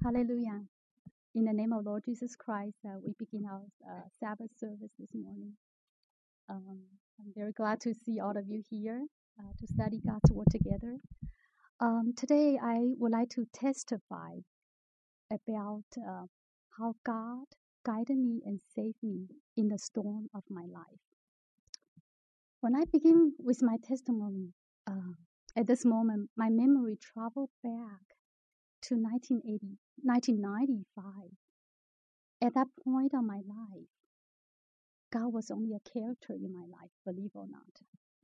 Hallelujah. In the name of Lord Jesus Christ, we begin our Sabbath service this morning. I'm very glad to see all of you here to study God's Word together. Today, I would like to testify about how God guided me and saved me in the storm of my life. When I begin with my testimony, at this moment, my memory traveled back to 1995. At that point of my life, God was only a character in my life, believe or not.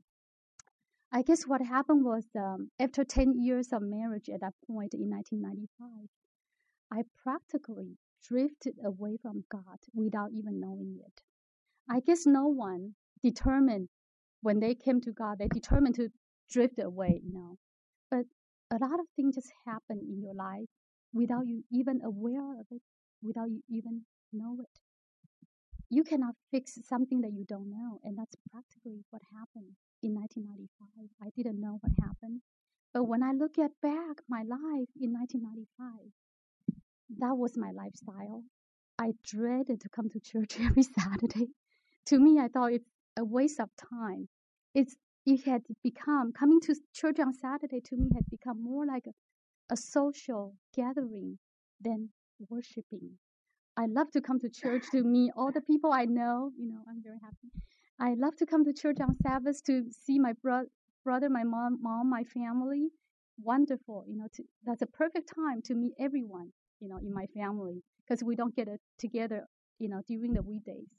I guess what happened was after 10 years of marriage at that point in 1995, I practically drifted away from God without even knowing it. I guess no one determined when they came to God, they determined to drift away, But a lot of things just happen in your life without you even aware of it, without you even know it. You cannot fix something that you don't know, and that's practically what happened in 1995. I didn't know what happened, but when I look at back my life in 1995, that was my lifestyle. I dreaded to come to church every Saturday. To me, I thought it's a waste of time. It had become, coming to church on Saturday to me had become more like a social gathering than worshiping. I love to come to church to meet all the people I know. I'm very happy. I love to come to church on Sabbath to see my brother, my mom, my family. Wonderful. That's a perfect time to meet everyone, in my family, because we don't get it together, during the weekdays.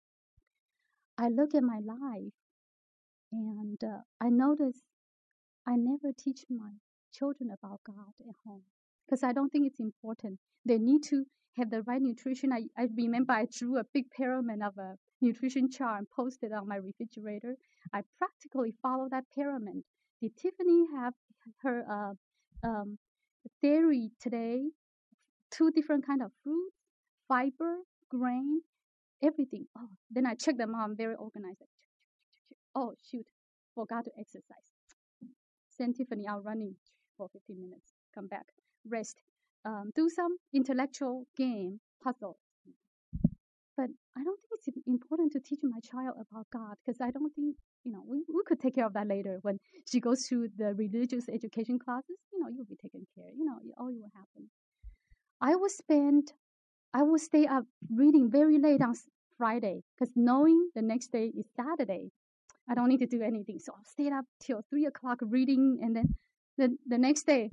I look at my life and I notice I never teach my children about God at home because I don't think it's important. They need to have the right nutrition. I remember I drew a big pyramid of a nutrition chart and posted on my refrigerator. I practically follow that pyramid. Did Tiffany have her theory today? 2 different kind of fruits, fiber, grain, everything. Oh, then I checked them out. I'm very organized. Oh, shoot, forgot to exercise. Send Tiffany out running for 15 minutes. Come back, rest. Do some intellectual game, puzzle. But I don't think it's important to teach my child about God because I don't think, we could take care of that later when she goes through the religious education classes. You'll be taken care. All will happen. I will stay up reading very late on Friday because knowing the next day is Saturday, I don't need to do anything. So I'll stay up till 3 o'clock reading, and then the next day,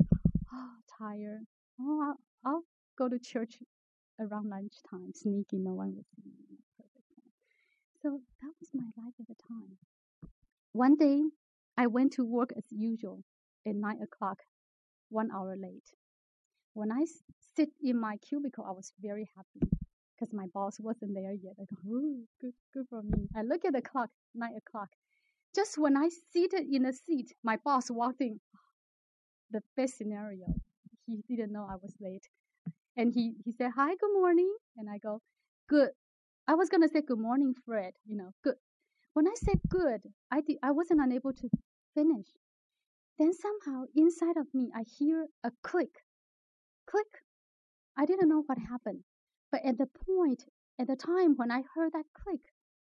tired. Oh, I'll go to church around lunchtime, sneaky, no one will see me. Perfect time. So that was my life at the time. One day, I went to work as usual at 9 o'clock, 1 hour late. When I sit in my cubicle, I was very happy because my boss wasn't there yet. I go, ooh, good for me. I look at the clock, 9 o'clock. Just when I seated in the seat, my boss walked in. The best scenario. He didn't know I was late. And he said, hi, good morning. And I go, good. I was going to say, good morning, Fred. Good. When I said good, I wasn't unable to finish. Then somehow inside of me, I hear a click. Click. I didn't know what happened. But at the time when I heard that click,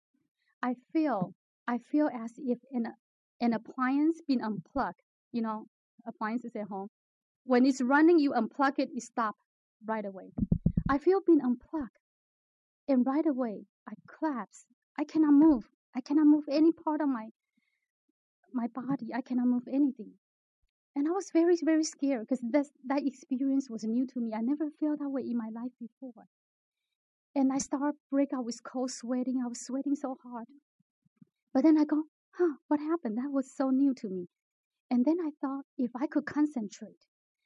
I feel as if an appliance being unplugged. Appliances at home. When it's running, you unplug it, it stops right away. I feel being unplugged. And right away, I collapse. I cannot move. I cannot move any part of my body. I cannot move anything. And I was very, very scared because that experience was new to me. I never felt that way in my life before. And I started break out with cold sweating. I was sweating so hard. But then I go, what happened? That was so new to me. And then I thought if I could concentrate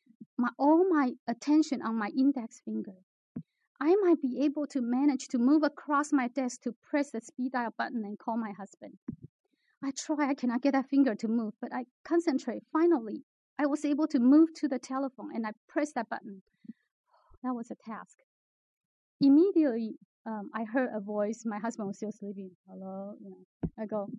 all my attention on my index finger, I might be able to manage to move across my desk to press the speed dial button and call my husband. I try, I cannot get that finger to move, but I concentrate. Finally, I was able to move to the telephone and I pressed that button. That was a task. Immediately, I heard a voice. My husband was still sleeping. Hello, I go,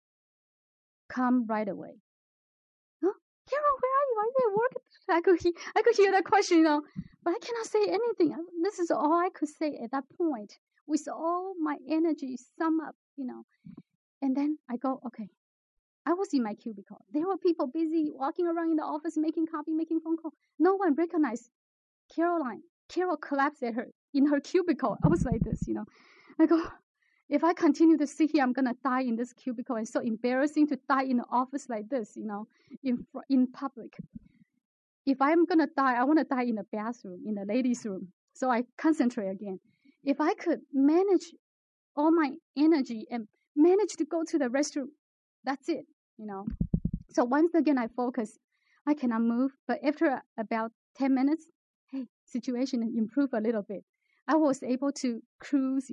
come right away. Huh? Carol, where are you? Are you at work? I could hear that question, But I cannot say anything. This is all I could say at that point with all my energy sum up, And then I go, okay. I was in my cubicle. There were people busy walking around in the office, making copy, making phone call. No one recognized Caroline. Carol collapsed in her cubicle. I was like this, I go, if I continue to sit here, I'm gonna die in this cubicle. It's so embarrassing to die in the office like this, in public. If I'm gonna die, I want to die in the bathroom, in the ladies' room. So I concentrate again. If I could manage all my energy and manage to go to the restroom, that's it, So once again, I focus. I cannot move, but after about 10 minutes, hey, situation improved a little bit. I was able to cruise,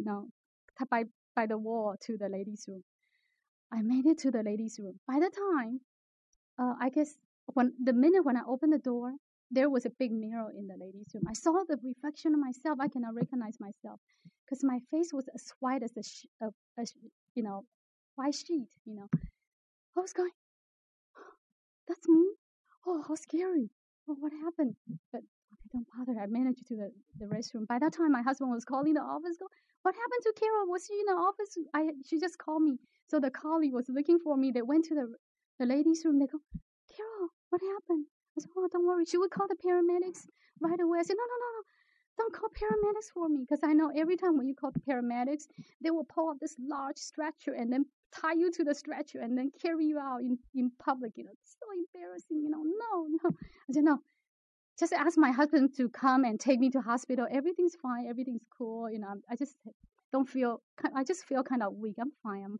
by the wall to the ladies' room. I made it to the ladies' room. By the time, I guess the minute when I opened the door, there was a big mirror in the ladies' room. I saw the reflection of myself. I cannot recognize myself because my face was as white as a white sheet. I was going, that's me. Oh, how scary. Oh, what happened? But okay, don't bother. I managed to the restroom. By that time, my husband was calling the office. Go, what happened to Carol? Was she in the office? She just called me. So the colleague was looking for me. They went to the ladies' room. They go, Carol, what happened? I said, oh, don't worry. She would call the paramedics right away. I said, no, no, no, no. Don't call paramedics for me because I know every time when you call the paramedics, they will pull up this large stretcher and then tie you to the stretcher and then carry you out in public. It's so embarrassing. No, no. I said, no. Just ask my husband to come and take me to hospital. Everything's fine. Everything's cool. I just feel kind of weak. I'm fine.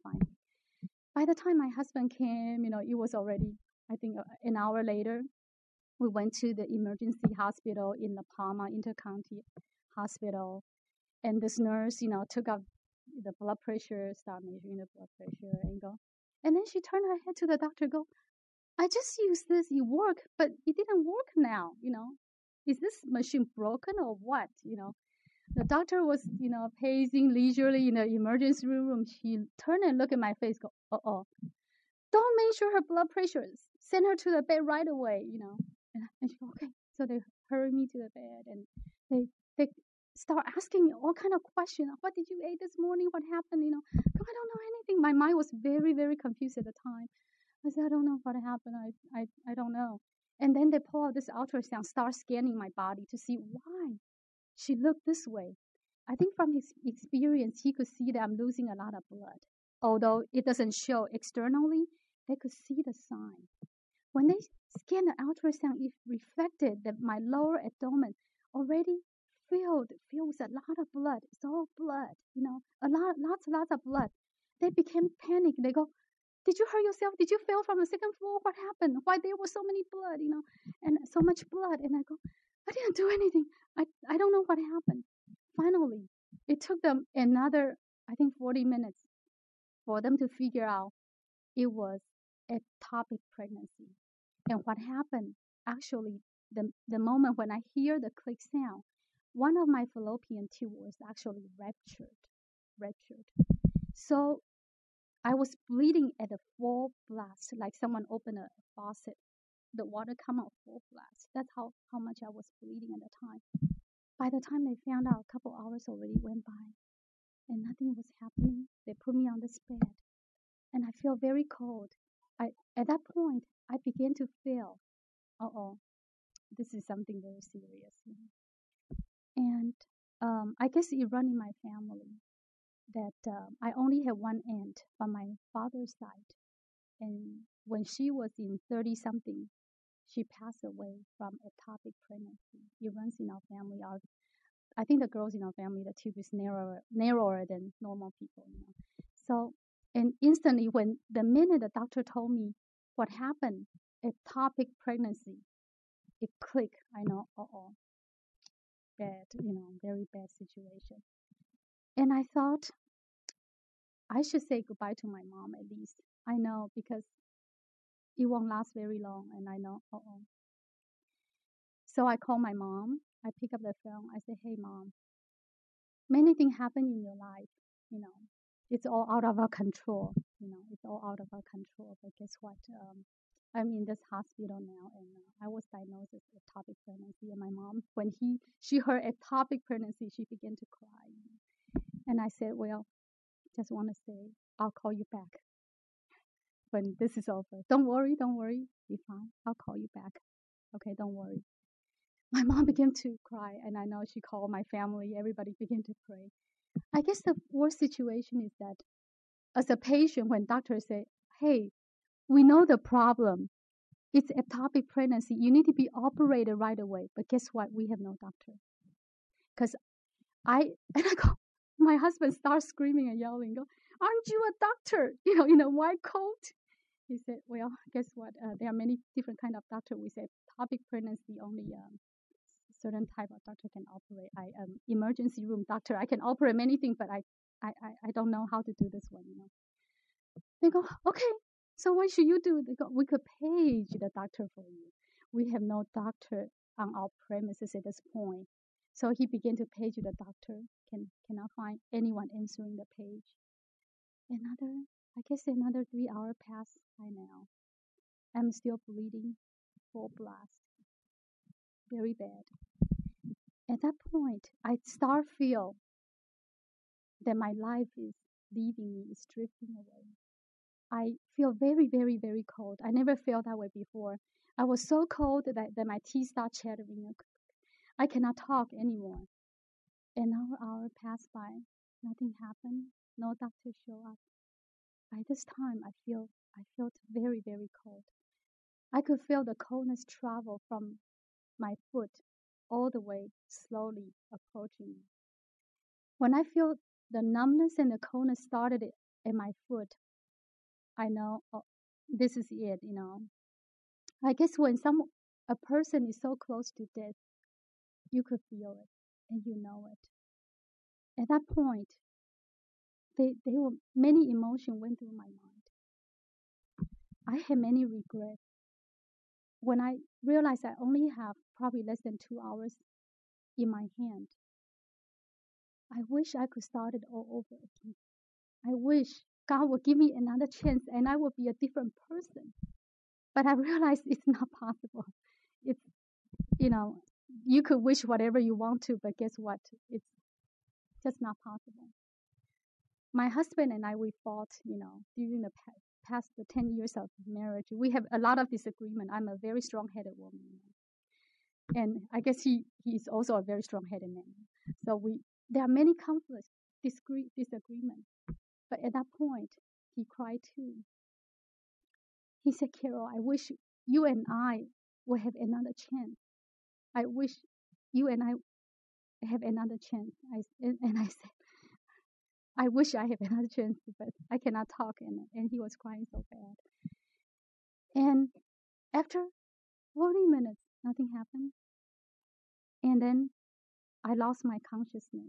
By the time my husband came, it was already, I think, an hour later. We went to the emergency hospital in La Palma Intercounty Hospital, and this nurse, took out the blood pressure, started measuring the blood pressure, and then she turned her head to the doctor, go, I just used this, it worked, but it didn't work now, Is this machine broken or what, The doctor was, pacing leisurely in the emergency room. She turned and looked at my face, go, uh-oh. Don't measure her blood pressure. Send her to the bed right away, And she go, okay. So they hurry me to the bed and they start asking me all kind of questions. What did you eat this morning? What happened? I don't know anything. My mind was very, very confused at the time. I said, I don't know what happened. I don't know. And then they pull out this ultrasound, start scanning my body to see why she looked this way. I think from his experience, he could see that I'm losing a lot of blood. Although it doesn't show externally, they could see the sign. When they scanned the ultrasound, it reflected that my lower abdomen already filled with a lot of blood. It's all blood, lots of blood. They became panicked. They go, did you hurt yourself? Did you fall from the second floor? What happened? Why there was so many blood, and so much blood? And I go, I didn't do anything. I don't know what happened. Finally, it took them another, I think, 40 minutes for them to figure out it was ectopic pregnancy. And what happened, actually, the moment when I hear the click sound, one of my fallopian tube was actually ruptured. So I was bleeding at a full blast, like someone opened a faucet. The water come out full blast. That's how much I was bleeding at the time. By the time they found out, a couple hours already went by, and nothing was happening. They put me on this bed, and I feel very cold. At that point, I began to feel, this is something very serious. And I guess it run in my family that I only had one aunt from my father's side. And when she was in 30-something, she passed away from ectopic pregnancy. It runs in our family. I think the girls in our family, the tube is narrower than normal people. So, and instantly, when the minute the doctor told me what happened, ectopic pregnancy, it clicked. I know, bad, very bad situation. And I thought I should say goodbye to my mom at least. I know because it won't last very long, and I know, So I called my mom. I pick up the phone. I say, hey, Mom, many things happen in your life, It's all out of our control, It's all out of our control. But guess what? I'm in this hospital now, and I was diagnosed with ectopic pregnancy. And my mom, when she heard ectopic pregnancy, she began to cry. And I said, well, just want to say, I'll call you back when this is over. Don't worry, be fine. I'll call you back. Okay, don't worry. My mom began to cry, and I know she called my family. Everybody began to pray. I guess the worst situation is that as a patient, when doctors say, hey, we know the problem. It's ectopic pregnancy. You need to be operated right away. But guess what? We have no doctor. Because I go, my husband starts screaming and yelling, go, aren't you a doctor? In a white coat. He said, well, guess what? There are many different kind of doctor. We said ectopic pregnancy only certain type of doctor can operate. Emergency room doctor, I can operate many things, but I don't know how to do this one. They go, okay, so what should you do? They go, we could page the doctor for you. We have no doctor on our premises at this point. So he began to page the doctor. Cannot find anyone answering the page. Another 3 hours passed by now. I'm still bleeding, full blast, very bad. At that point, I start feel that my life is leaving me, is drifting away. I feel very, very, very cold. I never felt that way before. I was so cold that my teeth start chattering. I cannot talk anymore. Another hour passed by. Nothing happened. No doctor showed up. By this time, I felt very, very cold. I could feel the coldness travel from my foot all the way, slowly approaching me. When I feel the numbness and the coldness started at my foot, I know, oh, this is it. I guess when a person is so close to death, you could feel it and you know it. At that point, many emotions went through my mind. I had many regrets. When I realized I only have probably less than 2 hours in my hand, I wish I could start it all over again. I wish God would give me another chance and I would be a different person. But I realized it's not possible. It's, you could wish whatever you want to, but guess what? It's just not possible. My husband and I, we fought, during the past 10 years of marriage. We have a lot of disagreement. I'm a very strong-headed woman. And I guess he's also a very strong-headed man. So there are many conflicts, disagreement. But at that point, he cried too. He said, Carol, I wish you and I will have another chance. I wish you and I have another chance. And I said, I wish I have another chance, but I cannot talk. And he was crying so bad. And after 40 minutes, nothing happened. And then I lost my consciousness.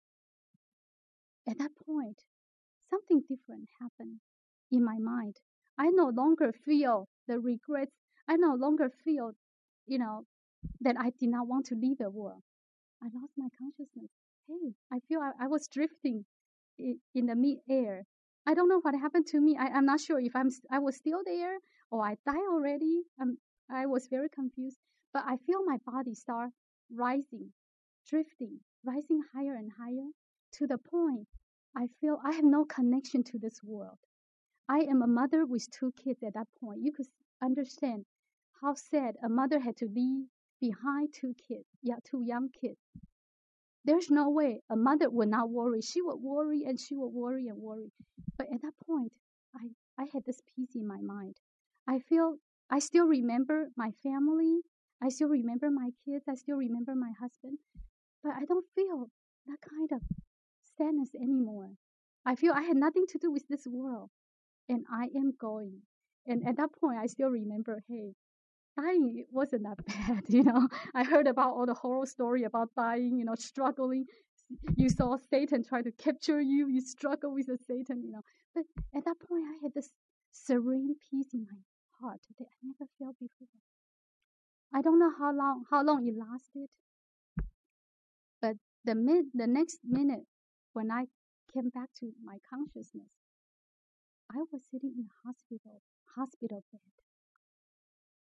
At that point, something different happened in my mind. I no longer feel the regrets. I no longer feel, that I did not want to leave the world. I lost my consciousness. Hey, I feel I was drifting in the mid-air. I don't know what happened to me. I'm not sure if I was still there or I died already. I was very confused. But I feel my body start rising, drifting, rising higher and higher to the point I feel I have no connection to this world. I am a mother with 2 kids at that point. You could understand how sad a mother had to leave behind 2 kids, 2 young kids. There's no way a mother would not worry. She would worry and she would worry and worry. But at that point, I had this peace in my mind. I still remember my family. I still remember my kids. I still remember my husband. But I don't feel that kind of sadness anymore. I feel I had nothing to do with this world. And I am going. And at that point, I still remember, hey, dying wasn't that bad, I heard about all the horror story about dying, struggling. You saw Satan try to capture you. You struggle with the Satan, But at that point, I had this serene peace in my heart that I never felt before. I don't know how long it lasted. But the next minute, when I came back to my consciousness, I was sitting in a hospital bed.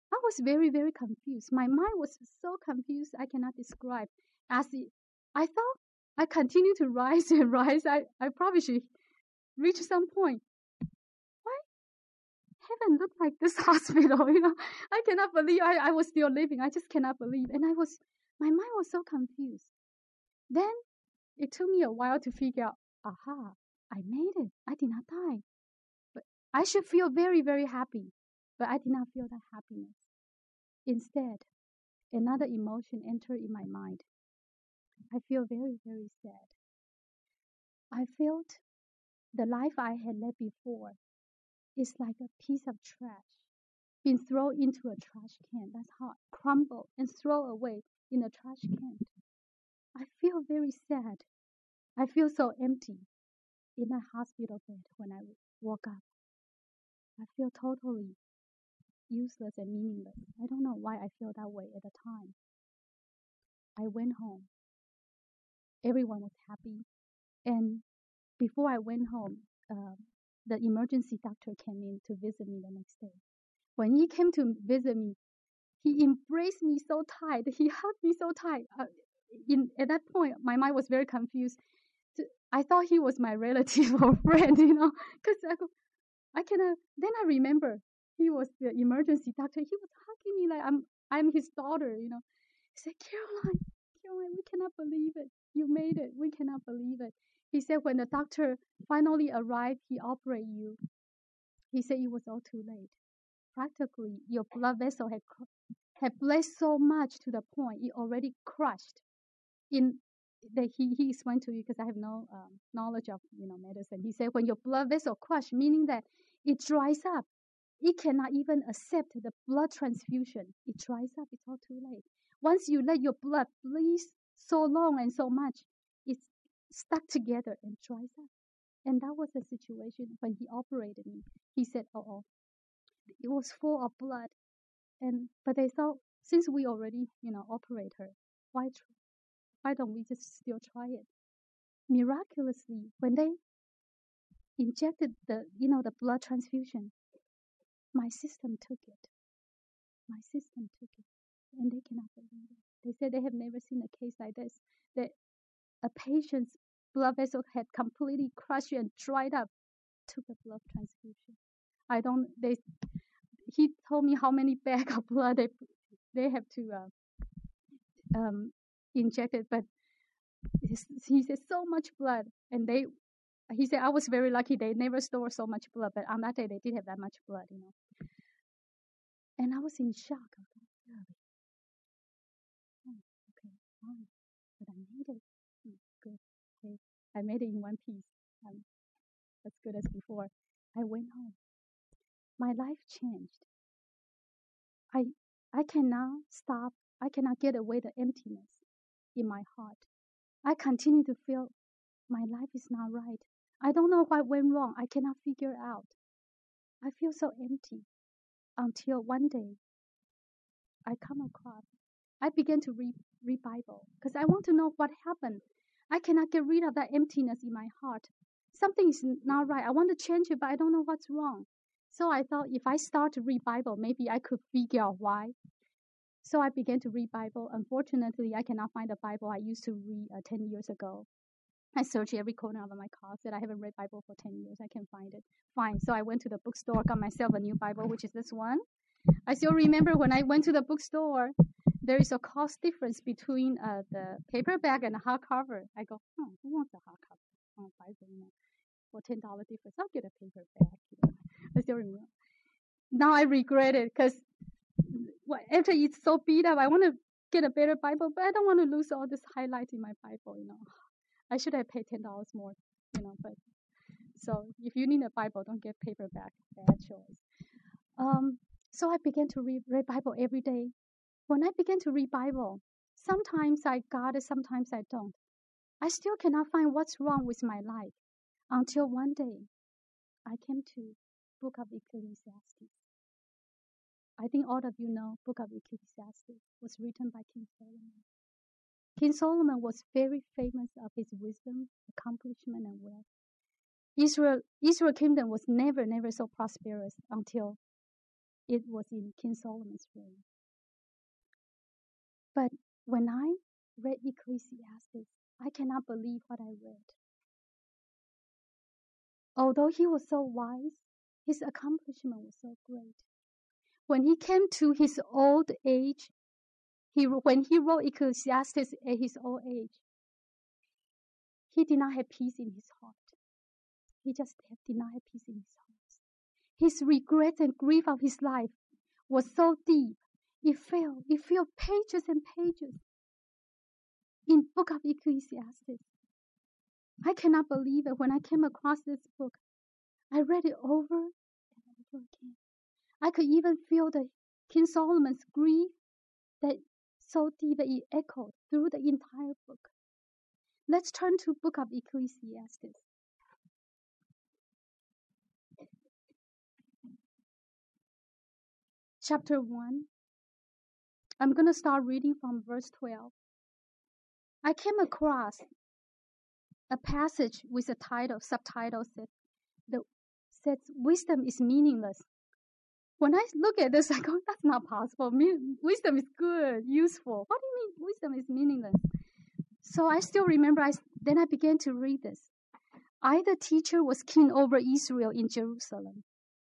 I was very, very confused. My mind was so confused I cannot describe. I thought I continued to rise and rise. I probably should reach some point. Why heaven looked like this hospital? I cannot believe I was still living. I just cannot believe. And my mind was so confused. Then it took me a while to figure out, aha, I made it. I did not die. But I should feel very, very happy. But I did not feel that happiness. Instead, another emotion entered in my mind. I feel very, very sad. I felt the life I had led before is like a piece of trash being thrown into a trash can. That's how it crumbled and thrown away in a trash can. I feel very sad. I feel so empty in a hospital bed when I woke up. I feel totally useless and meaningless. I don't know why I feel that way at the time. I went home. Everyone was happy. And before I went home, the emergency doctor came in to visit me the next day. When he came to visit me, he embraced me so tight. He hugged me so tight. At that point, my mind was very confused. I thought he was my relative or friend, because I cannot. Then I remember he was the emergency doctor. He was hugging me like I'm his daughter. He said, Caroline, we cannot believe it. You made it. We cannot believe it. He said when the doctor finally arrived, he operated you. He said it was all too late. Practically, your blood vessel had bled so much to the point it already crushed. He explained to you because I have no knowledge of medicine. He said when your blood vessel crushed, meaning that it dries up. It cannot even accept the blood transfusion. It dries up. It's all too late. Once you let your blood bleed so long and so much, it's stuck together and dries up. And that was the situation when he operated me. He said, "Oh, it was full of blood." But they thought, since we already, operate her, why don't we just still try it? Miraculously, when they injected the blood transfusion, my system took it. My system took it. And they cannot believe it. They said they have never seen a case like this. That a patient's blood vessel had completely crushed and dried up, took a blood transfusion. He told me how many bags of blood they have to inject it, but he said so much blood, and he said I was very lucky. They never store so much blood, but on that day they did have that much blood, And I was in shock. Really? Okay, fine, but I made it. Good. Okay. I made it in one piece. As good as before. I went home. My life changed. I cannot stop. I cannot get away the emptiness in my heart. I continue to feel my life is not right. I don't know what went wrong. I cannot figure out. I feel so empty until one day I began to read Bible because I want to know what happened. I cannot get rid of that emptiness in my heart. Something is not right. I want to change it, but I don't know what's wrong. So I thought if I start to read Bible, maybe I could figure out why. So I began to read Bible. Unfortunately, I cannot find the Bible I used to read 10 years ago. I searched every corner of my closet. I haven't read Bible for 10 years. I can't find it. Fine. So I went to the bookstore, got myself a new Bible, which is this one. I still remember when I went to the bookstore, there is a cost difference between the paperback and the hardcover. I go, who wants a hardcover? Bible, for $10 difference. I'll get a paperback. I still remember. Now I regret it because after it's so beat up, I want to get a better Bible, but I don't want to lose all this highlights in my Bible. I should have paid $10 more. But so if you need a Bible, don't get paperback. Bad choice. So I began to read Bible every day. When I began to read Bible, sometimes I got it, sometimes I don't. I still cannot find what's wrong with my life until one day I came to Book of Ecclesiastes. I think all of you know Book of Ecclesiastes was written by King Solomon. King Solomon was very famous of his wisdom, accomplishment, and wealth. Israel kingdom was never so prosperous until It was in King Solomon's reign. But when I read Ecclesiastes, I cannot believe what I read. Although he was so wise, his accomplishment was so great. When he came to his old age, when he wrote Ecclesiastes at his old age, he did not have peace in his heart. He just did not have peace in his heart. His regret and grief of his life was so deep. It filled pages and pages in book of Ecclesiastes. I cannot believe it. When I came across this book, I read it over and over again. I could even feel the King Solomon's grief that so deep that it echoed through the entire book. Let's turn to book of Ecclesiastes. Chapter 1. I'm going to start reading from verse 12. I came across a passage with a subtitle says wisdom is meaningless. When I look at this, I go, that's not possible. Wisdom is good, useful. What do you mean wisdom is meaningless? So I still remember, then I began to read this. I, the teacher, was king over Israel in Jerusalem.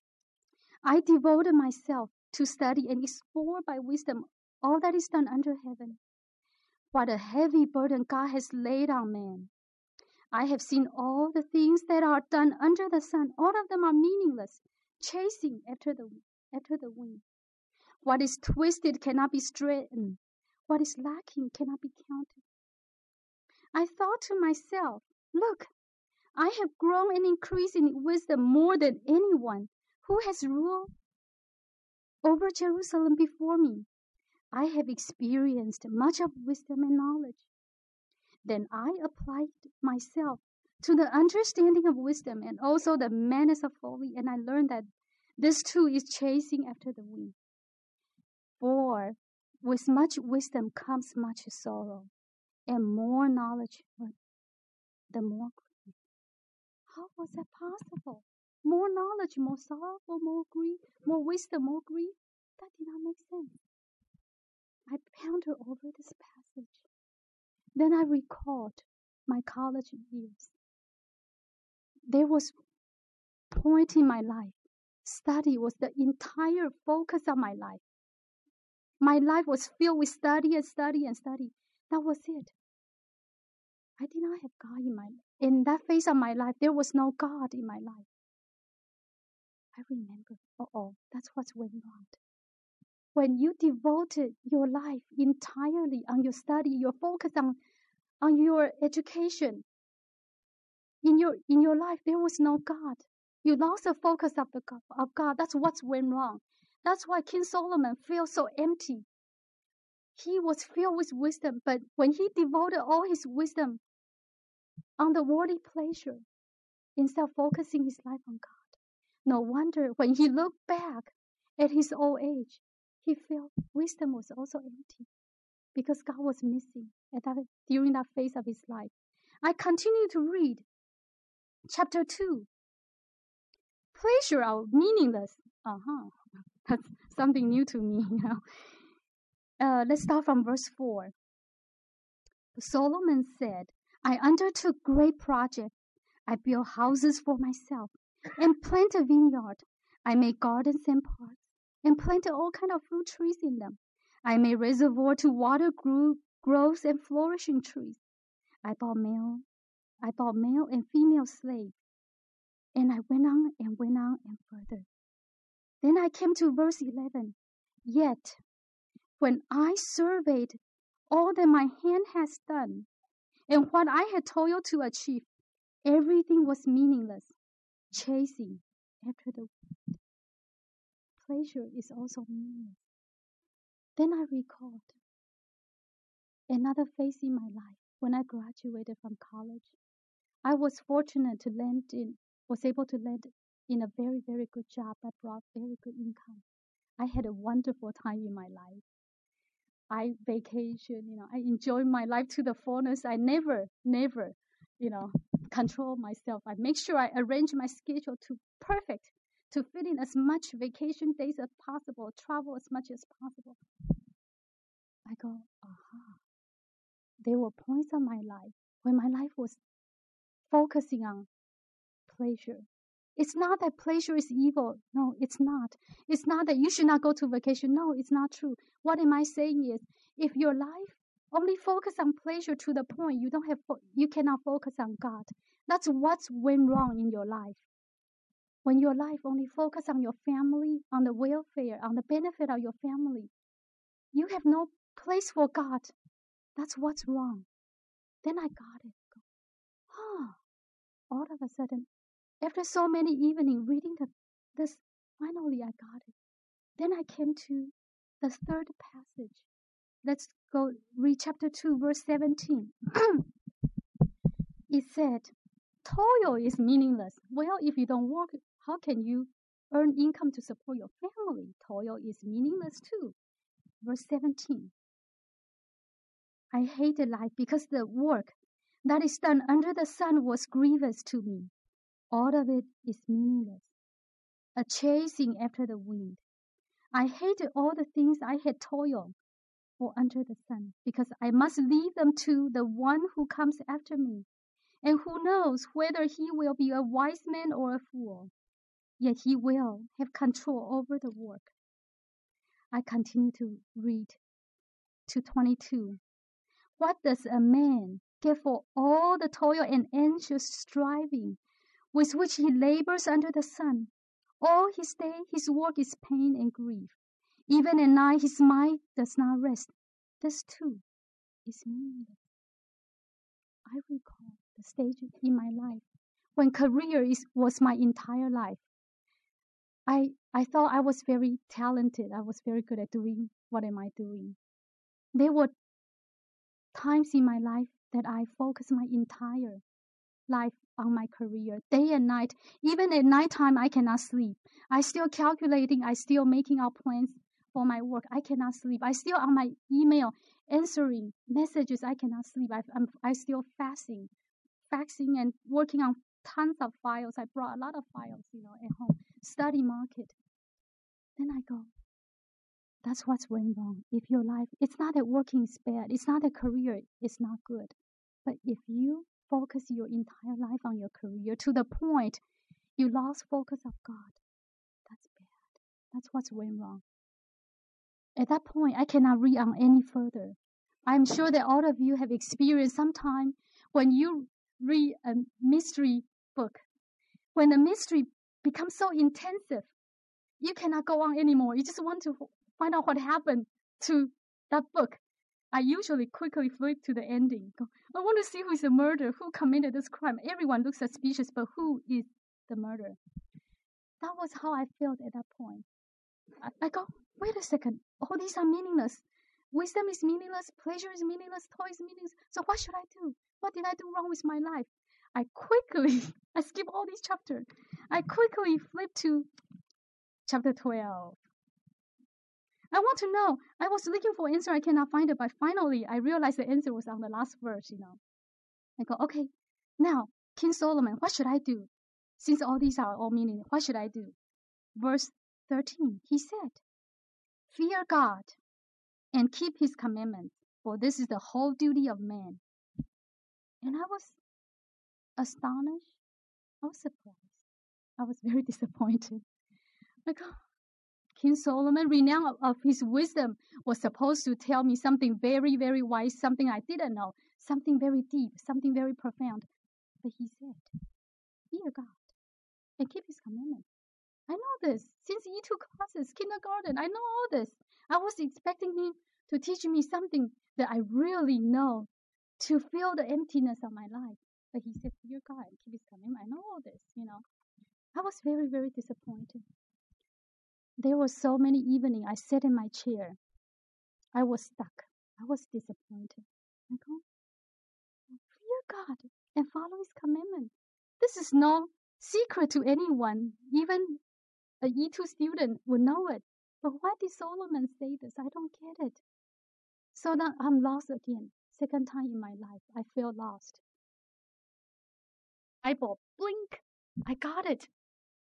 I devoted myself to study and explore by wisdom all that is done under heaven. What a heavy burden God has laid on man. I have seen all the things that are done under the sun. All of them are meaningless, chasing after the wind. What is twisted cannot be straightened. What is lacking cannot be counted. I thought to myself, look, I have grown and increased in wisdom more than anyone who has ruled over Jerusalem before me. I have experienced much of wisdom and knowledge. Then I applied myself to the understanding of wisdom and also the manners of folly, and I learned that this too is chasing after the wind. For with much wisdom comes much sorrow, and more knowledge, the more grief. How was that possible? More knowledge, more sorrow, more grief, more wisdom, more grief? That did not make sense. I pondered over this passage. Then I recalled my college years. There was a point in my life. Study was the entire focus of my life. My life was filled with study and study and study. That was it. I did not have God in my life. In that phase of my life, there was no God in my life. I remember, that's what's went wrong. When you devoted your life entirely on your study, your focus on your education, in your life, there was no God. You lost the focus of God. That's what's went wrong. That's why King Solomon felt so empty. He was filled with wisdom, but when he devoted all his wisdom on the worldly pleasure, instead of focusing his life on God, no wonder when he looked back at his old age, he felt wisdom was also empty because God was missing during that phase of his life. I continue to read chapter 2. Pleasure are meaningless. That's something new to me. Let's start from verse 4. Solomon said, I undertook great projects. I built houses for myself and planted a vineyard. I made gardens and parks and planted all kinds of fruit trees in them. I made reservoir to water groves and flourishing trees. I bought male and female slaves. And I went on and further. Then I came to verse 11. Yet, when I surveyed all that my hand has done and what I had toiled to achieve, everything was meaningless, chasing after the wind. Pleasure is also meaningless. Then I recalled another phase in my life when I graduated from college. I was fortunate was able to land in a very, very good job that brought very good income. I had a wonderful time in my life. I vacationed, I enjoyed my life to the fullness. I never, control myself. I make sure I arrange my schedule to perfect to fit in as much vacation days as possible, travel as much as possible. I go, aha. There were points in my life when my life was focusing on pleasure. It's not that pleasure is evil. No, it's not. It's not that you should not go to vacation. No, it's not true. What am I saying is, if your life only focus on pleasure to the point you cannot focus on God, that's what's went wrong in your life. When your life only focus on your family, on the welfare, on the benefit of your family, you have no place for God. That's what's wrong. Then I got it. All of a sudden, after so many evenings reading this, finally I got it. Then I came to the third passage. Let's go read chapter 2, verse 17. It said, toil is meaningless. Well, if you don't work, how can you earn income to support your family? Toil is meaningless too. Verse 17. I hated life because the work that is done under the sun was grievous to me. All of it is meaningless, a chasing after the wind. I hated all the things I had toiled for under the sun, because I must leave them to the one who comes after me, and who knows whether he will be a wise man or a fool. Yet he will have control over the work. I continue to read to 22. What does a man get for all the toil and anxious striving with which he labors under the sun? All his day his work is pain and grief. Even at night his mind does not rest. This too is meaningless. I recall the stage in my life when career was my entire life. I thought I was very talented. I was very good at doing what am I doing. There were times in my life that I focused my entire life on my career, day and night. Even at nighttime, I cannot sleep. I still calculating. I still making out plans for my work. I cannot sleep. I still on my email answering messages. I cannot sleep. I still faxing and working on tons of files. I brought a lot of files, at home. Study market. Then I go, that's what's went wrong. If your life, it's not that working is bad. It's not that career is not good. But if you focus your entire life on your career to the point you lost focus of God, that's bad. That's what's went wrong. At that point, I cannot read on any further. I'm sure that all of you have experienced sometime when you read a mystery book, when the mystery becomes so intensive, you cannot go on anymore. You just want to find out what happened to that book. I usually quickly flip to the ending. I want to see who is the murderer, who committed this crime. Everyone looks suspicious, but who is the murderer? That was how I felt at that point. I go, wait a second. All these are meaningless. Wisdom is meaningless. Pleasure is meaningless. Toy is meaningless. So what should I do? What did I do wrong with my life? I skip all these chapters. I quickly flip to chapter 12. I want to know. I was looking for an answer. I cannot find it. But finally, I realized the answer was on the last verse, I go, okay, now, King Solomon, what should I do? Since all these are all meaningless, what should I do? Verse 13, he said, fear God and keep his commandments, for this is the whole duty of man. And I was astonished. I was surprised. I was very disappointed. I go, King Solomon, renowned of his wisdom, was supposed to tell me something very, very wise, something I didn't know, something very deep, something very profound. But he said, fear God and keep his commandments. I know this. Since E2 classes, kindergarten, I know all this. I was expecting him to teach me something that I really know to fill the emptiness of my life. But he said, fear God and keep his commandments. I know all this, I was very, very disappointed. There were so many evenings I sat in my chair. I was stuck. I was disappointed. I go, fear God and follow his commandment. This is no secret to anyone. Even a E2 student would know it. But why did Solomon say this? I don't get it. So now I'm lost again. Second time in my life, I feel lost. Bible, blink. I got it.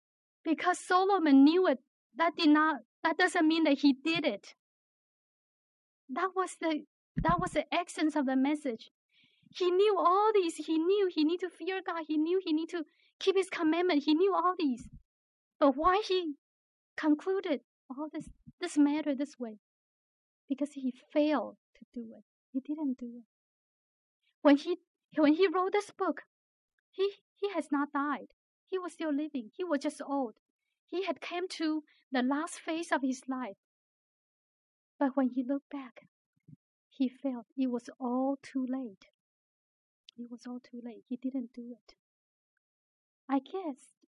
Because Solomon knew it, that doesn't mean that he did it. That was the essence of the message. He knew all these. He knew he need to fear God. He knew he need to keep his commandment. He knew all these. But why he concluded all this matter this way? Because he failed to do it. He didn't do it. When he wrote this book, he has not died. He was still living. He was just old. He had come to the last phase of his life. But when he looked back, he felt it was all too late. It was all too late. He didn't do it. I guess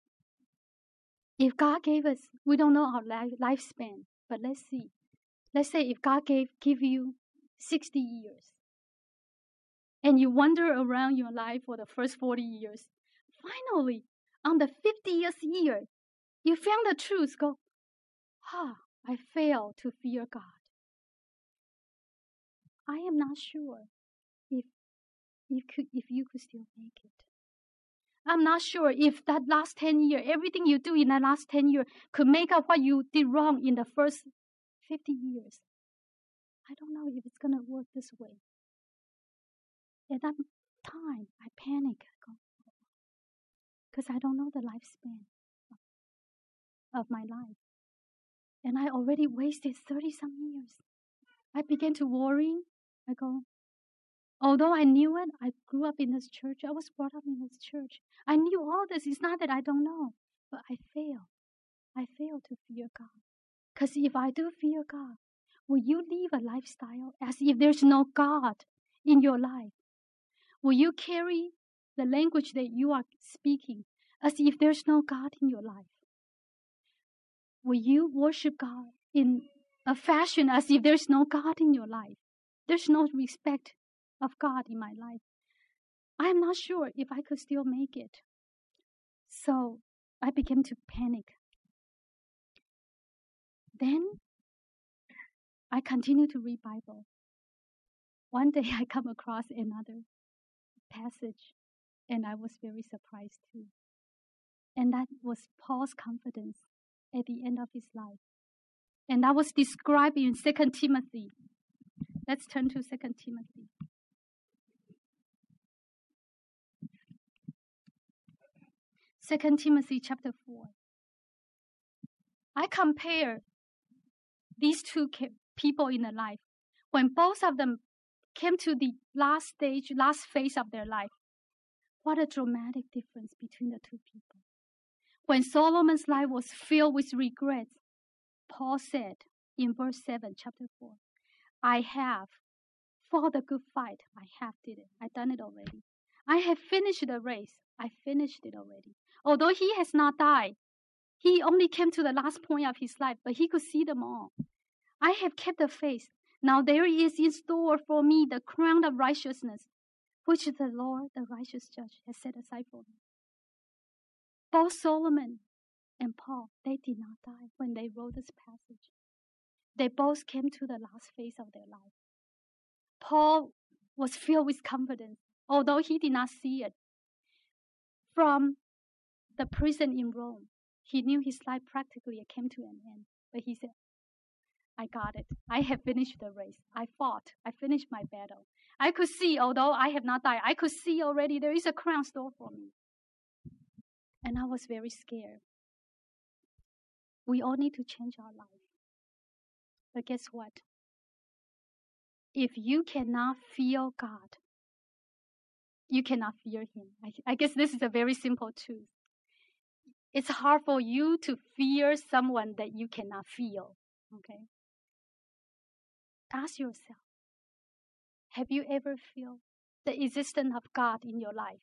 if God gave us, we don't know our lifespan, but let's see. Let's say if God give you 60 years, and you wander around your life for the first 40 years, finally, on the 50th year, you found the truth. Go, I failed to fear God. I am not sure if you could still make it. I'm not sure if that last 10 years, everything you do in that last 10 years could make up what you did wrong in the first 50 years. I don't know if it's going to work this way. At that time, I panic because I don't know the lifespan of my life. And I already wasted 30-some years. I began to worry. I go, although I knew it, I grew up in this church. I was brought up in this church. I knew all this. It's not that I don't know, but I failed. I failed to fear God. Because if I do fear God, will you live a lifestyle as if there's no God in your life? Will you carry the language that you are speaking as if there's no God in your life? Will you worship God in a fashion as if there's no God in your life? There's no respect of God in my life. I'm not sure if I could still make it. So I began to panic. Then I continued to read Bible. One day I come across another passage, and I was very surprised too. And that was Paul's confidence at the end of his life. And that was described in 2 Timothy. Let's turn to 2 Timothy. Second Timothy chapter 4. I compare these two people in their life. When both of them came to the last phase of their life, what a dramatic difference between the two people. When Solomon's life was filled with regrets, Paul said in verse 7, chapter 4, I have fought the good fight. I have did it. I done it already. I have finished the race. I finished it already. Although he has not died, he only came to the last point of his life, but he could see them all. I have kept the faith. Now there is in store for me the crown of righteousness, which the Lord, the righteous judge, has set aside for me. Both Solomon and Paul, they did not die when they wrote this passage. They both came to the last phase of their life. Paul was filled with confidence, although he did not see it. From the prison in Rome, he knew his life practically came to an end. But he said, I got it. I have finished the race. I fought. I finished my battle. I could see, although I have not died, I could see already there is a crown store for me. And I was very scared. We all need to change our life. But guess what? If you cannot feel God, you cannot fear Him. I guess this is a very simple truth. It's hard for you to fear someone that you cannot feel. Okay? Ask yourself, have you ever felt the existence of God in your life?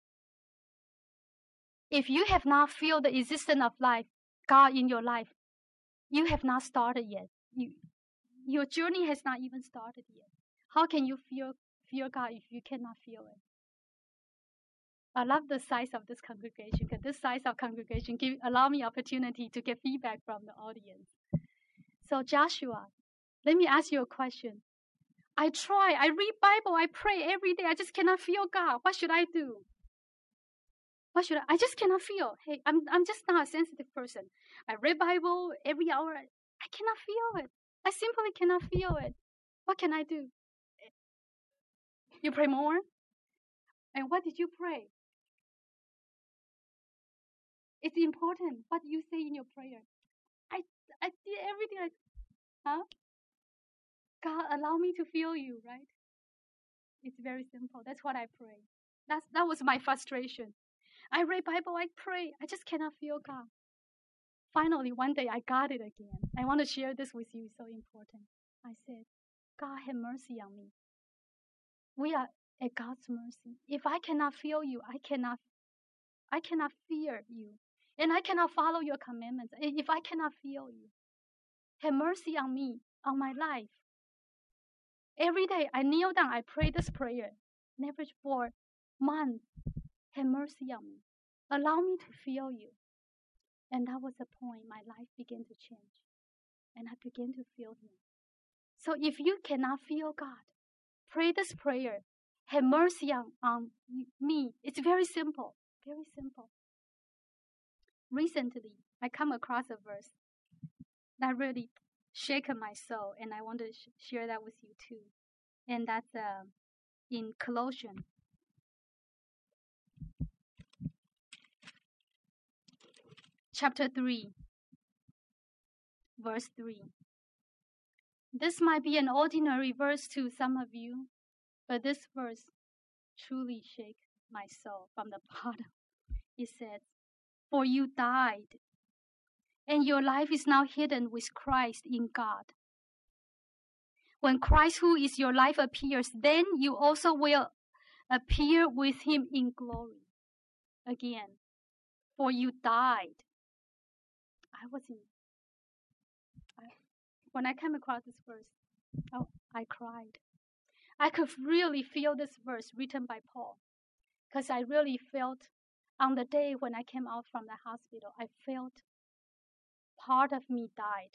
If you have not felt the existence of God in your life, you have not started yet. Your journey has not even started yet. How can you fear God if you cannot feel it? I love the size of this congregation, because this size of congregation allow me opportunity to get feedback from the audience. So Joshua, let me ask you a question. I read Bible, I pray every day, I just cannot feel God. What should I do? What should I just cannot feel. Hey, I'm just not a sensitive person. I read Bible every hour. I cannot feel it. I simply cannot feel it. What can I do? You pray more? And what did you pray? It's important what you say in your prayer. I did everything. Huh? God, allow me to feel you, right? It's very simple. That's what I pray. That was my frustration. I read Bible, I pray. I just cannot feel God. Finally, one day I got it again. I want to share this with you. It's so important. I said, God, have mercy on me. We are at God's mercy. If I cannot feel you, I cannot fear you. And I cannot follow your commandments. If I cannot feel you, have mercy on me, on my life. Every day I kneel down, I pray this prayer. Never for months. Have mercy on me. Allow me to feel you. And that was the point my life began to change. And I began to feel him. So if you cannot feel God, pray this prayer. Have mercy on me. It's very simple. Very simple. Recently, I come across a verse that really shaken my soul, and I want to share that with you too. And that's in Colossians chapter 3, verse 3. This might be an ordinary verse to some of you, but this verse truly shakes my soul from the bottom. It says, "For you died, and your life is now hidden with Christ in God. When Christ, who is your life, appears, then you also will appear with him in glory." Again, for you died. When I came across this verse, I cried. I could really feel this verse written by Paul, because I really felt on the day when I came out from the hospital, I felt part of me died.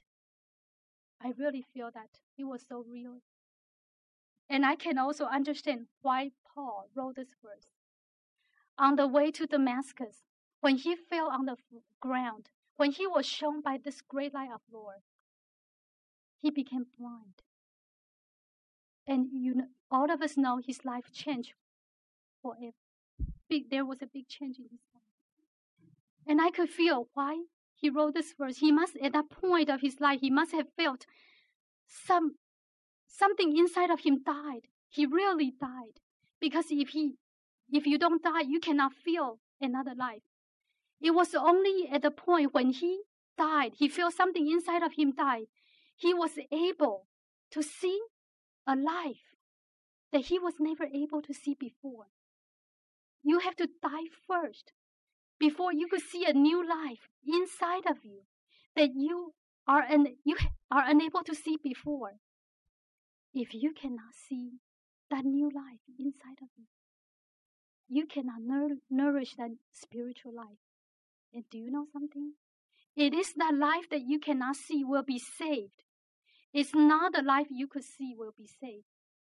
I really feel that it was so real. And I can also understand why Paul wrote this verse. On the way to Damascus, when he fell on the ground, when he was shown by this great light of Lord, he became blind. And all of us know his life changed forever. There was a big change in his life. And I could feel why he wrote this verse. He must, at that point of his life, he must have felt something inside of him died. He really died. Because if you don't die, you cannot feel another life. It was only at the point when he died, he felt something inside of him died. He was able to see a life that he was never able to see before. You have to die first before you could see a new life inside of you that you are unable to see before. If you cannot see that new life inside of you, you cannot nourish that spiritual life. And do you know something? It is that life that you cannot see will be saved. It's not the life you could see will be saved.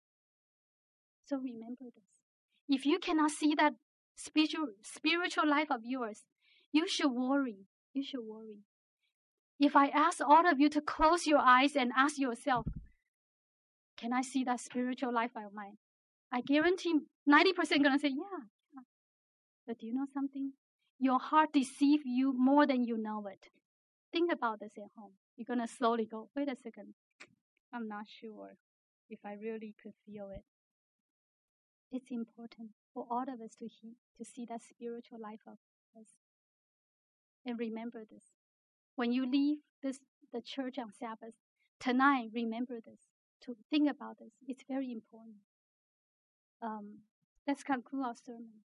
So remember this. If you cannot see that spiritual life of yours, you should worry. You should worry. If I ask all of you to close your eyes and ask yourself, can I see that spiritual life of mine? I guarantee 90% going to say, yeah. But do you know something? Your heart deceives you more than you know it. Think about this at home. You're going to slowly go, wait a second. I'm not sure if I really could feel it. It's important for all of us to see that spiritual life of us. And remember this. When you leave the church on Sabbath, tonight, remember this. To think about this. It's very important. Let's conclude our sermon.